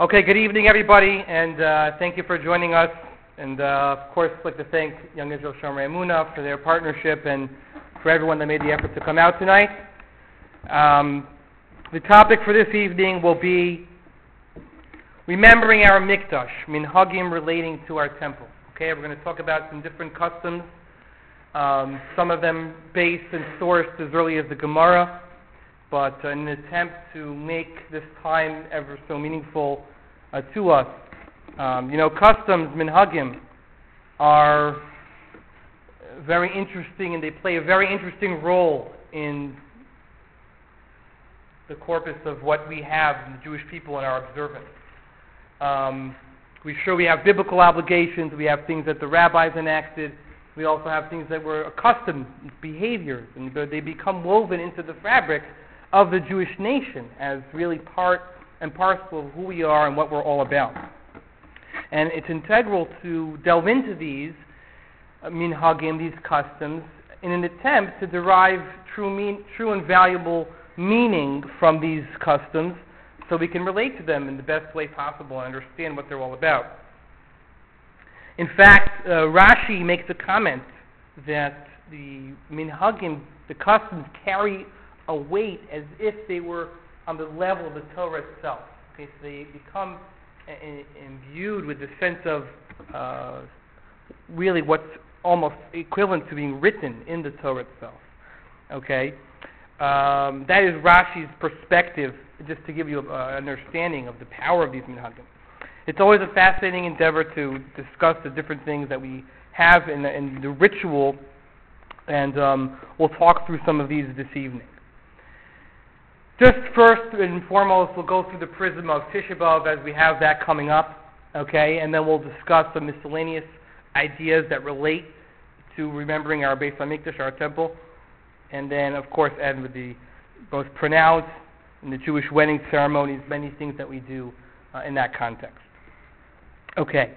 Okay, good evening, everybody, and thank you for joining us. And of course, I'd like to thank Young Israel Shomer Emunah for their partnership and for everyone that made the effort to come out tonight. The topic for this evening will be remembering our mikdash, minhagim relating to our temple. Okay, we're going to talk about some different customs, some of them based and sourced as early as the Gemara, but in an attempt to make this time ever so meaningful to us. Customs, minhagim, are very interesting, and they play a very interesting role in the corpus of what we have in the Jewish people in our observance. We have biblical obligations, we have things that the rabbis enacted, we also have things that were accustomed behaviors, and they become woven into the fabric of the Jewish nation as really part and parcel of who we are and what we're all about. And it's integral to delve into these minhagim, these customs, in an attempt to derive true and valuable meaning from these customs so we can relate to them in the best way possible and understand what they're all about. In fact, Rashi makes a comment that the minhagim, the customs, carry a weight as if they were on the level of the Torah itself. Okay, so they become imbued with the sense of really what's almost equivalent to being written in the Torah itself. Okay, that is Rashi's perspective, just to give you an understanding of the power of these minhagim. It's always a fascinating endeavor to discuss the different things that we have in the ritual, and we'll talk through some of these this evening. Just first and foremost, we'll go through the prism of Tisha B'Av as we have that coming up, okay, and then we'll discuss some miscellaneous ideas that relate to remembering our Beis HaMikdash, our temple, and then, of course, end with the most pronounced in the Jewish wedding ceremonies, many things that we do in that context. Okay.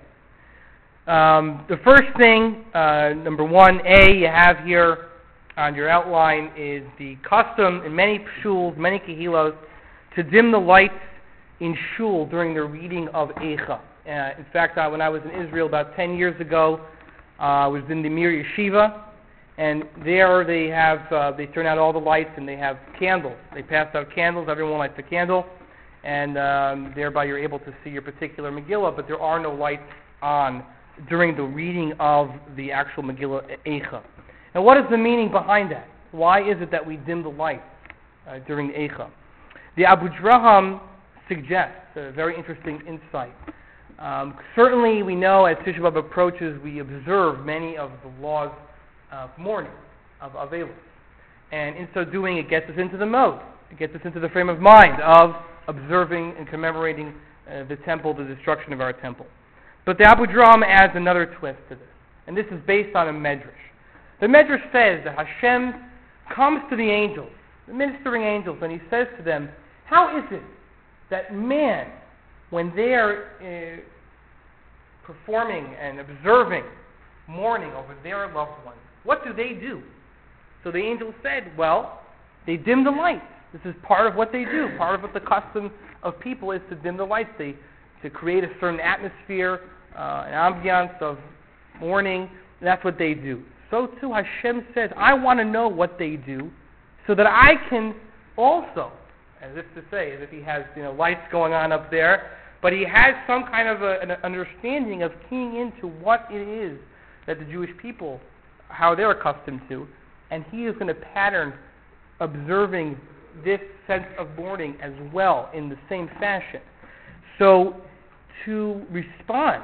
The first thing, number 1A, you have here on your outline is the custom in many shuls, many kehilos, to dim the lights in shul during the reading of Eicha. In fact, when I was in Israel about 10 years ago, I was in the Mir Yeshiva, and there they turn out all the lights and they have candles. They pass out candles, everyone lights a candle, and thereby you're able to see your particular Megillah, but there are no lights on during the reading of the actual Megillah Eicha. Now, what is the meaning behind that? Why is it that we dim the lights during the Eicha? The Abu Draham suggests a very interesting insight. Certainly, we know as Tisha B'Av approaches, we observe many of the laws of mourning, of Avelos. And in so doing, it gets us into the mode. It gets us into the frame of mind of observing and commemorating the temple, the destruction of our temple. But the Abu Draham adds another twist to this. And this is based on a medrash. The Medrash says that Hashem comes to the angels, the ministering angels, and he says to them, how is it that man, when they are performing and observing mourning over their loved ones, what do? So the angels said, well, they dim the lights. This is part of what they do. Part of what the custom of people is to dim the lights. To create a certain atmosphere, an ambiance of mourning. That's what they do. So too Hashem says, I want to know what they do so that I can also, as if to say, as if he has lights going on up there, but he has some kind of an understanding of keying into what it is that the Jewish people, how they're accustomed to, and he is going to pattern observing this sense of mourning as well in the same fashion. So to respond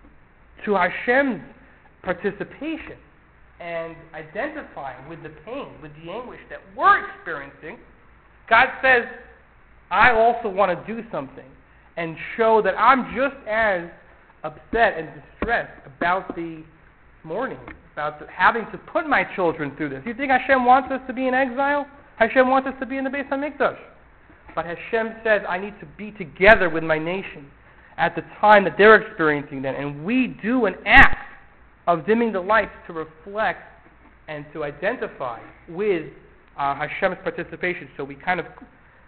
to Hashem's participation and identifying with the pain, with the anguish that we're experiencing, God says, I also want to do something and show that I'm just as upset and distressed about the mourning, about having to put my children through this. You think Hashem wants us to be in exile? Hashem wants us to be in the Beis HaMikdash. But Hashem says, I need to be together with my nation at the time that they're experiencing that. And we do an act of dimming the lights to reflect and to identify with Hashem's participation. So we kind of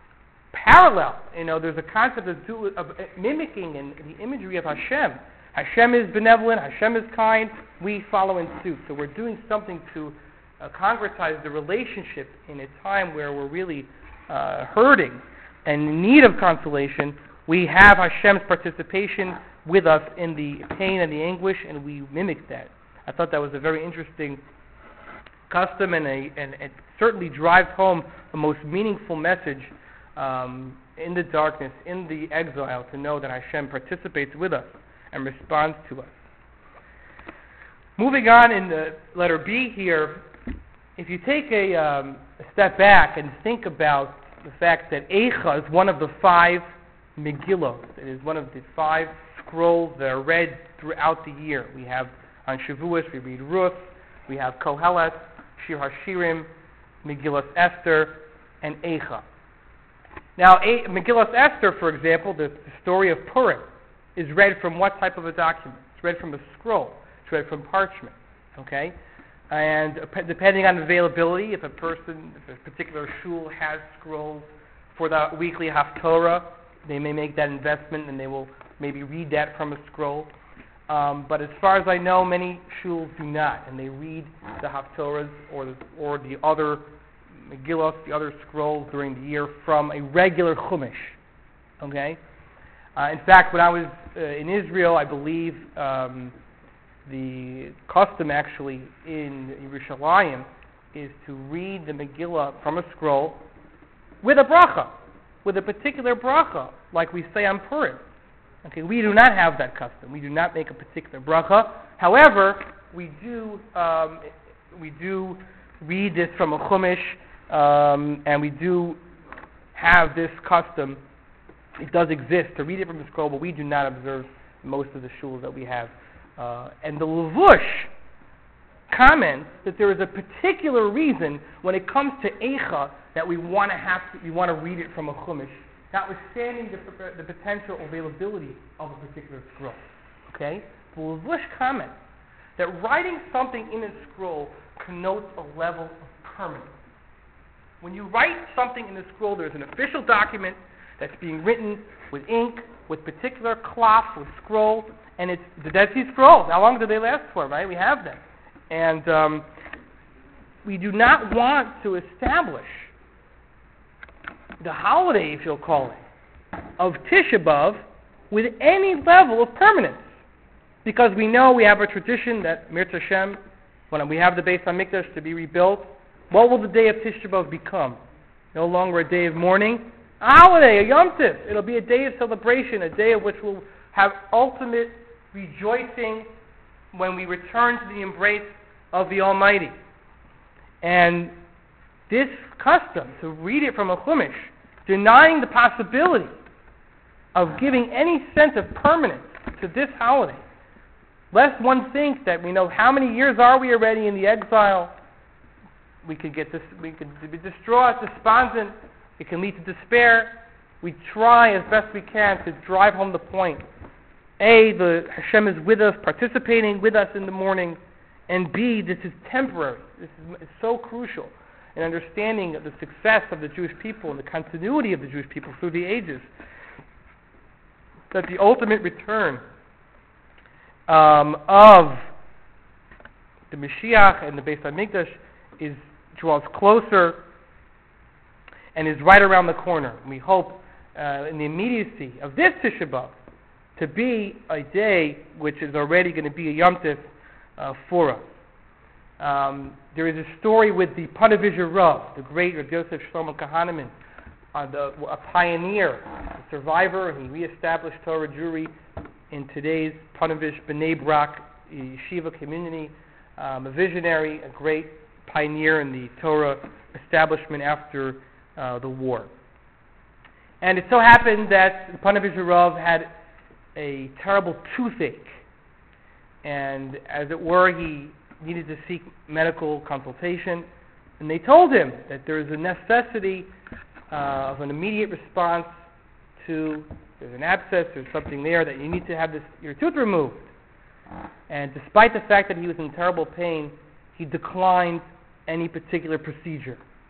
parallel. There's a concept of mimicking and the imagery of Hashem. Hashem is benevolent, Hashem is kind, we follow in suit. So we're doing something to concretize the relationship in a time where we're really hurting and in need of consolation. We have Hashem's participation with us in the pain and the anguish, and we mimic that. I thought that was a very interesting custom, and it certainly drives home the most meaningful message in the darkness, in the exile, to know that Hashem participates with us and responds to us. Moving on in the letter B here, if you take a step back and think about the fact that Eicha is one of the 5 Megillot. It is one of the 5 scrolls that are read throughout the year. We have on Shavuos, we read Ruth, we have Kohelet, Shir HaShirim, Megillas Esther, and Eicha. Now, Megillas Esther, for example, the story of Purim, is read from what type of a document? It's read from a scroll. It's read from parchment. Okay? And depending on availability, if a particular shul has scrolls for the weekly Haftorah, they may make that investment and they will maybe read that from a scroll. But as far as I know, many shuls do not, and they read the Haftorahs or the other Megillos, the other scrolls during the year from a regular Chumash. Okay? In fact, when I was in Israel, I believe the custom actually in Yerushalayim is to read the Megillah from a scroll with a bracha, with a particular bracha, like we say on Purim. Okay, we do not have that custom. We do not make a particular bracha. However, we do read this from a Chumash, and we do have this custom. It does exist to read it from the scroll, but we do not observe most of the shuls that we have. And the Levush comments that there is a particular reason when it comes to Eicha that we want to read it from a Chumash, notwithstanding the potential availability of a particular scroll. Okay? The Levush comments that writing something in a scroll connotes a level of permanence. When you write something in a scroll, there's an official document that's being written with ink, with particular cloth, with scroll, and it's the Dead Sea Scrolls. How long do they last for, right? We have them. And we do not want to establish the holiday, if you'll call it, of Tisha B'Av with any level of permanence. Because we know we have a tradition that, Mirz Hashem, when we have the Beis HaMikdash to be rebuilt, what will the day of Tisha B'Av become? No longer a day of mourning, a holiday, a Yom Tiv. It'll be a day of celebration, a day of which we'll have ultimate rejoicing when we return to the embrace of the Almighty. And this custom, to read it from a Chumash, denying the possibility of giving any sense of permanence to this holiday, lest one think that we know how many years are we already in the exile, we could be distraught, despondent, it can lead to despair. We try as best we can to drive home the point. A, the Hashem is with us, participating with us in the morning, and B, this is temporary. This is so crucial in understanding of the success of the Jewish people and the continuity of the Jewish people through the ages, that the ultimate return of the Mashiach and the Beis HaMikdash draws closer and is right around the corner. We hope in the immediacy of this Tisha B'Av to be a day which is already going to be a Yom Tiv for us. There is a story with the Panovizher Rav, the great Rav Yosef Shlomo Kahaneman, a pioneer, a survivor. He reestablished Torah Jewry in today's Panovizh B'nai Brak Yeshiva community, a visionary, a great pioneer in the Torah establishment after the war. And it so happened that the Panovizher Rav had a terrible toothache, and as it were, he needed to seek medical consultation, and they told him that there is a necessity of an immediate response to, there's an abscess, there's something there, that you need to have your tooth removed. And despite the fact that he was in terrible pain, he declined any particular procedure.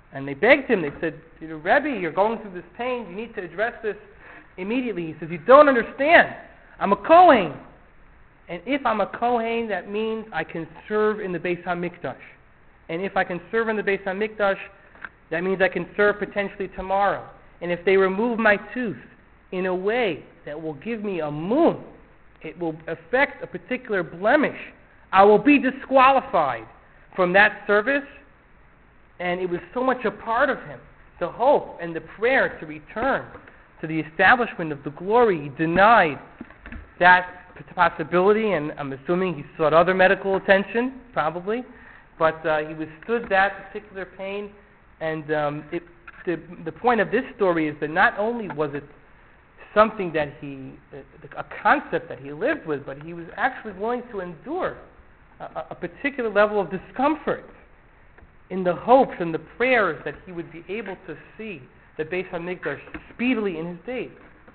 And they begged him. They said, Rebbe, you're going through this pain. You need to address this immediately. He says, you don't understand. I'm a Kohen. And if I'm a Kohen, that means I can serve in the Beis HaMikdash. And if I can serve in the Beis HaMikdash, that means I can serve potentially tomorrow. And if they remove my tooth in a way that will give me a moon, it will affect a particular blemish, I will be disqualified from that service. And it was so much a part of him, the hope and the prayer to return to the establishment of the glory. He denied that possibility, and I'm assuming he sought other medical attention, probably, but he withstood that particular pain. And the point of this story is that not only was it something that a concept that he lived with, but he was actually willing to endure a particular level of discomfort in the hopes and the prayers that he would be able to see the Beis HaMikdash speedily in his days.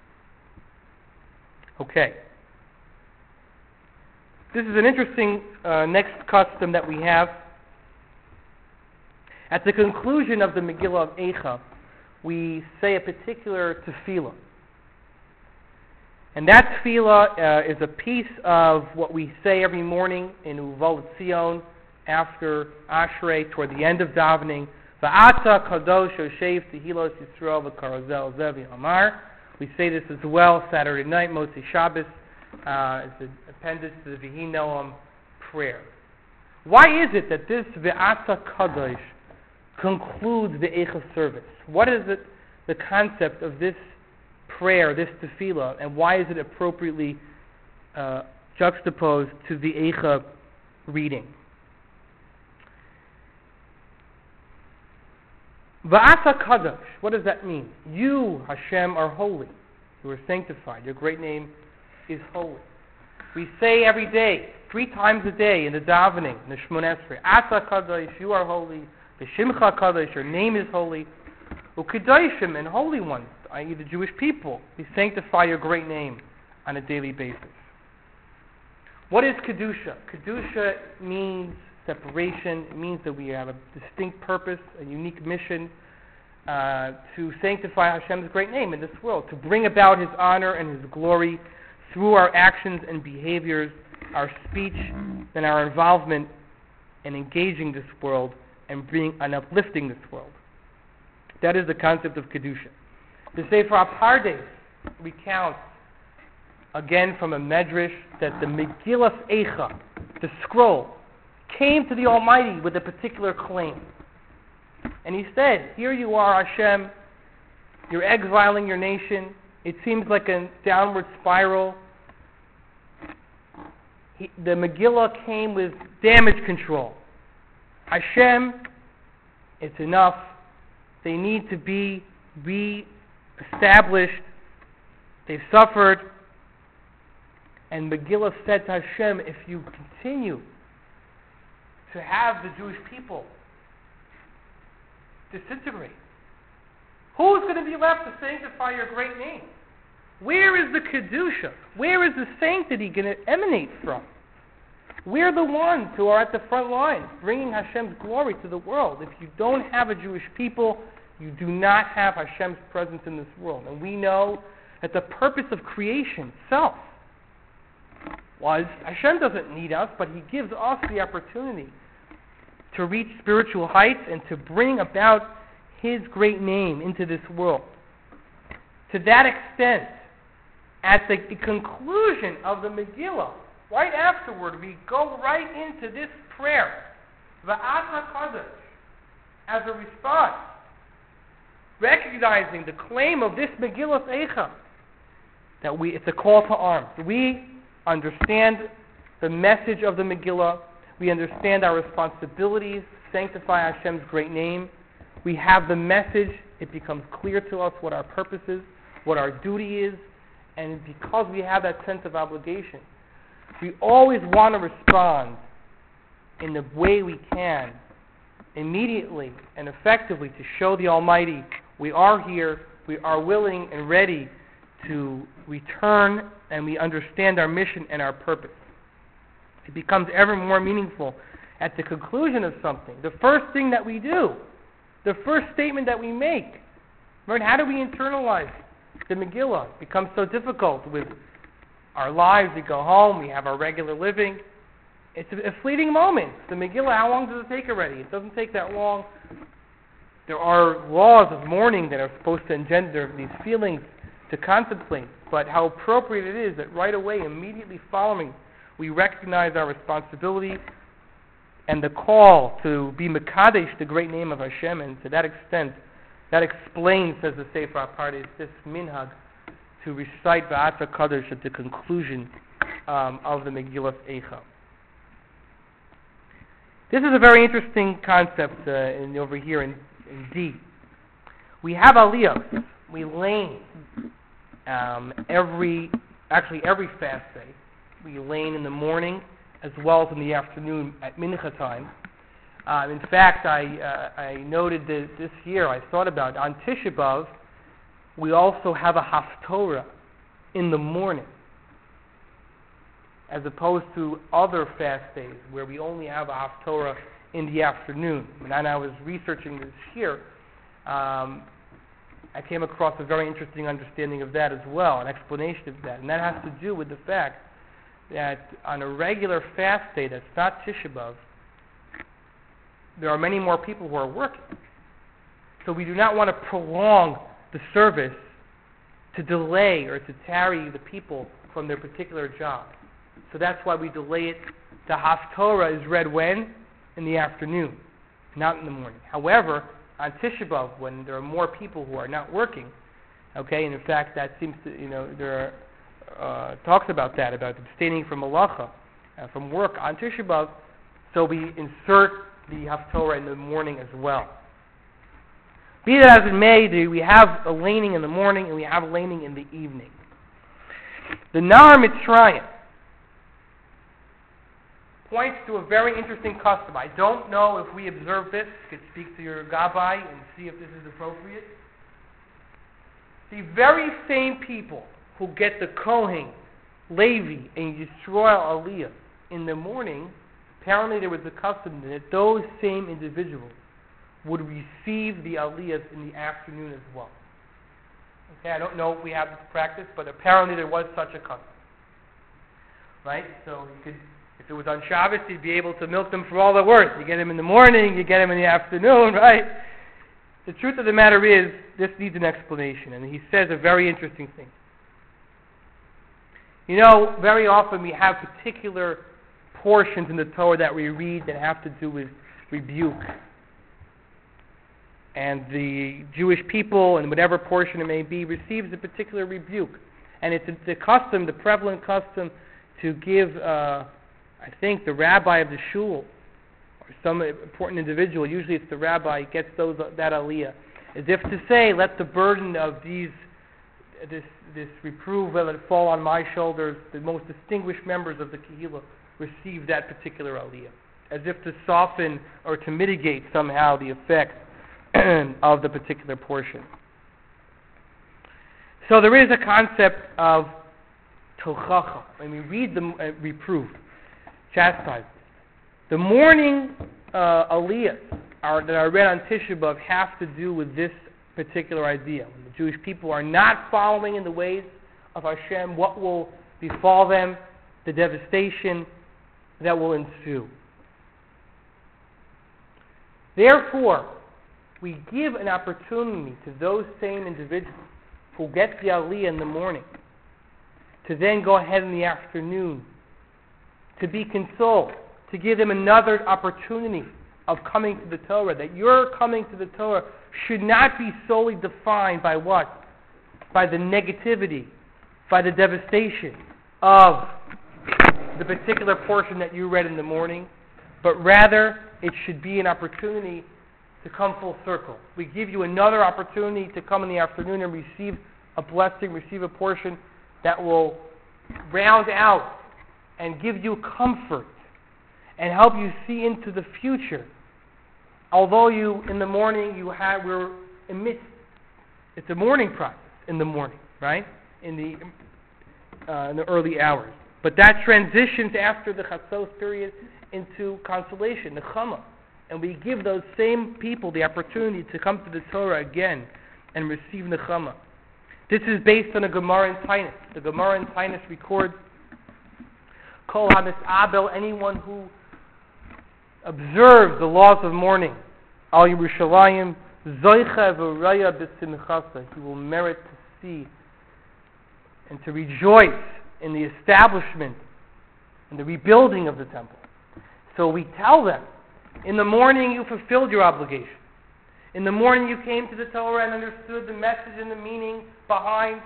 Okay. This is an interesting next custom that we have. At the conclusion of the Megillah of Eicha, we say a particular tefillah. And that tefillah is a piece of what we say every morning in Uval Tzion, after Ashrei, toward the end of davening. Va'ata kadosh yoshev tehilos Yisrael v'karazel zevi amar. We say this as well Saturday night, Motzi Shabbos. It's an appendage to the Vihi Noam prayer. Why is it that this Va'ata kadosh concludes the Eicha service? What is it, the concept of this prayer, this tefillah, and why is it appropriately juxtaposed to the Eicha reading? Va'ata kadosh, what does that mean? You, Hashem, are holy. You are sanctified. Your great name is holy. We say every day, 3 times a day in the davening, in the Shmoneh Esrei, Ata kadosh, you are holy. V'shimcha kadosh, your name is holy. U'kedoshim, and holy ones, i.e. the Jewish people, we sanctify your great name on a daily basis. What is Kedusha? Kedusha means separation. It means that we have a distinct purpose, a unique mission to sanctify Hashem's great name in this world, to bring about His honor and His glory through our actions and behaviors, our speech, and our involvement in engaging this world and uplifting this world. That is the concept of Kedusha. The Sefer HaPardes recounts, again from a medrash, that the Megillas Eicha, the scroll, came to the Almighty with a particular claim. And he said, here you are, Hashem, you're exiling your nation. It seems like a downward spiral. The Megillah came with damage control. Hashem, it's enough. They need to be re-established. They've suffered. And Megillah said to Hashem, if you continue to have the Jewish people disintegrate, who's going to be left to sanctify your great name? Where is the Kedusha? Where is the sanctity going to emanate from? We're the ones who are at the front line, bringing Hashem's glory to the world. If you don't have a Jewish people, you do not have Hashem's presence in this world. And we know that the purpose of creation itself was, Hashem doesn't need us, but He gives us the opportunity to reach spiritual heights and to bring about His great name into this world. To that extent, at the conclusion of the Megillah, right afterward, we go right into this prayer, Va'ata kadosh, as a response, recognizing the claim of this Megillah Eicha, that it's a call to arms. We understand the message of the Megillah. We understand our responsibilities, sanctify Hashem's great name. We have the message. It becomes clear to us what our purpose is, what our duty is, and because we have that sense of obligation, we always want to respond in the way we can, immediately and effectively, to show the Almighty we are here, we are willing and ready to return, and we understand our mission and our purpose. It becomes ever more meaningful at the conclusion of something. The first thing that we do the first statement that we make. Right? How do we internalize the Megillah? It becomes so difficult with our lives. We go home, we have our regular living. It's a fleeting moment. The Megillah, how long does it take already? It doesn't take that long. There are laws of mourning that are supposed to engender these feelings to contemplate, but how appropriate it is that right away, immediately following, we recognize our responsibility and the call to be Mekadesh, the great name of Hashem, and to that extent, that explains, says the Sefer HaPardes, this minhag to recite Va'ata Kadosh at the conclusion of the Megillah Eicha. This is a very interesting concept over here in D. We have aliyos. We lane every fast day. We lane in the morning as well as in the afternoon at mincha time. In fact, I noted that this year, I thought about it, on Tisha B'Av, we also have a haftorah in the morning, as opposed to other fast days where we only have a haftorah in the afternoon. When I was researching this year, I came across a very interesting understanding of that as well, an explanation of that. And that has to do with the fact that on a regular fast day that's not Tisha B'Av, there are many more people who are working. So we do not want to prolong the service to delay or to tarry the people from their particular job. So that's why we delay it. The Haftorah is read when? In the afternoon, not in the morning. However, on Tisha B'Av, when there are more people who are not working, okay, and in fact that seems to, there are talks about that, about abstaining from malacha, from work on Tisha B'Av, so we insert the Haftorah in the morning as well. Be that as it may, we have a laning in the morning and we have a laning in the evening. The Nar Mitzrayim points to a very interesting custom. I don't know if we observe this. You could speak to your Gabbai and see if this is appropriate. The very same people who get the Kohen, Levi, and Yisrael Aliyah in the morning, apparently there was a custom that those same individuals would receive the Aliyahs in the afternoon as well. Okay, I don't know if we have this practice, but apparently there was such a custom. Right? So you could, if it was on Shabbos, you'd be able to milk them for all they're worth. You get them in the morning, you get them in the afternoon, right? The truth of the matter is, this needs an explanation, and he says a very interesting thing. Very often we have particular portions in the Torah that we read that have to do with rebuke. And the Jewish people, and whatever portion it may be, receives a particular rebuke. And it's the custom, the prevalent custom, to give, I think, the rabbi of the shul, or some important individual, usually it's the rabbi, gets that aliyah, as if to say, let the burden of this reproof, let it fall on my shoulders. The most distinguished members of the Kehillah receive that particular aliyah, as if to soften or to mitigate somehow the effect of the particular portion. So there is a concept of tochacha. When we read the reproof, chastisement, the morning aliyahs that are read on Tisha B'Av have to do with this particular idea. When the Jewish people are not following in the ways of Hashem, what will befall them, the devastation that will ensue. Therefore, we give an opportunity to those same individuals who get the aliyah in the morning to then go ahead in the afternoon to be consoled, to give them another opportunity of coming to the Torah, that your coming to the Torah should not be solely defined by what? By the negativity, by the devastation of the particular portion that you read in the morning, but rather it should be an opportunity to come full circle. We give you another opportunity to come in the afternoon and receive a blessing, receive a portion that will round out and give you comfort and help you see into the future. Although in the morning we're amidst, it's a morning process in the morning, right? In the early hours. But that transitions after the Chatzos period into consolation, the Chama, And we give those same people the opportunity to come to the Torah again and receive Nechama. This is based on a Gemara in Tainus. The Gemara in Tainus records, Kol HaMis'abel, anyone who observes the laws of mourning, Al Yerushalayim, Zoicha v'raya b'simchasa, he will merit to see and to rejoice in the establishment and the rebuilding of the temple. So we tell them, in the morning you fulfilled your obligation. In the morning you came to the Torah and understood the message and the meaning behind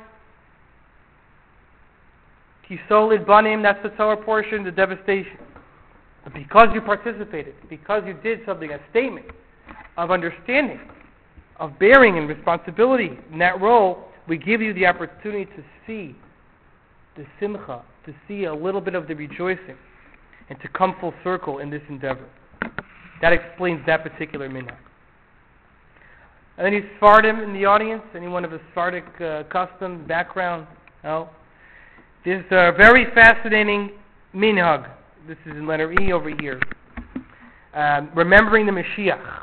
Kisolid Banim, that's the Torah portion, the devastation. But because you participated, because you did something, a statement of understanding, of bearing and responsibility in that role, we give you the opportunity to see the simcha, to see a little bit of the rejoicing, and to come full circle in this endeavor. That explains that particular minhag. Any Sephardim in the audience? Anyone of a Sephardic custom, background? No? This is a very fascinating minhag. This is in letter E over here. Remembering the Mashiach.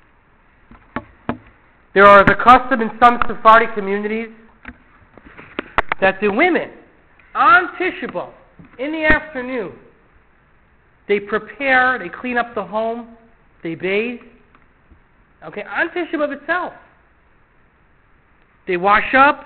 There are the custom in some Sephardic communities that the women on Tisha B'Av in the afternoon, they prepare, they clean up the home, they bathe. Okay, on Tisha B'Av itself. They wash up,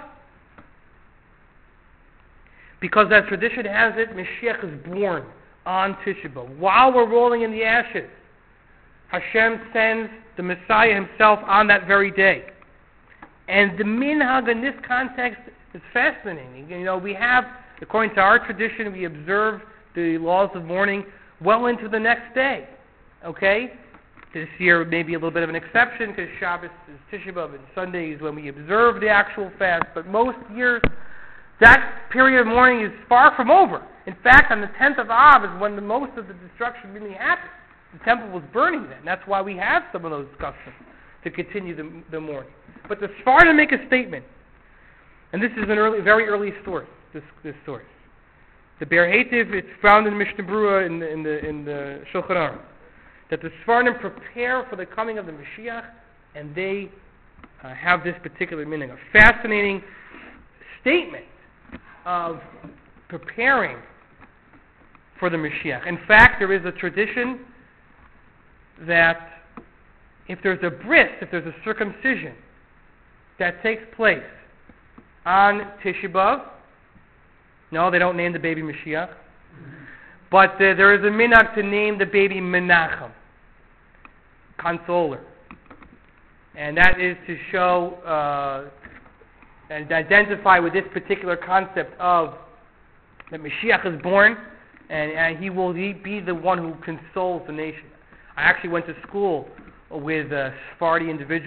because that tradition has it, Mashiach is born on Tisha B'Av. While we're rolling in the ashes, Hashem sends the Messiah himself on that very day. And the minhag in this context is fascinating. You know, we have, according to our tradition, we observe the laws of mourning well into the next day. Okay? This year may be a little bit of an exception because Shabbos is Tisha B'Av and Sunday is when we observe the actual fast. But most years, that period of mourning is far from over. In fact, on the 10th of Av is when the most of the destruction really happened. The temple was burning then. That's why we have some of those customs to continue the mourning. But the Sephardim make a statement, and this is an very early source. This source, the Ber Hetiv, it's found in Mishnah Berurah in the Shulchan Aruch, that the Sephardim prepare for the coming of the Mashiach, and they have this particular meaning, a fascinating statement of preparing for the Mashiach. In fact, there is a tradition that if there's a bris, if there's a circumcision that takes place on Tisha B'Av, no, they don't name the baby Mashiach, but there is a minhag to name the baby Menachem, consoler, and that is to show and identify with this particular concept of that Mashiach is born, and he will be the one who consoles the nation. I actually went to school with Sephardi individuals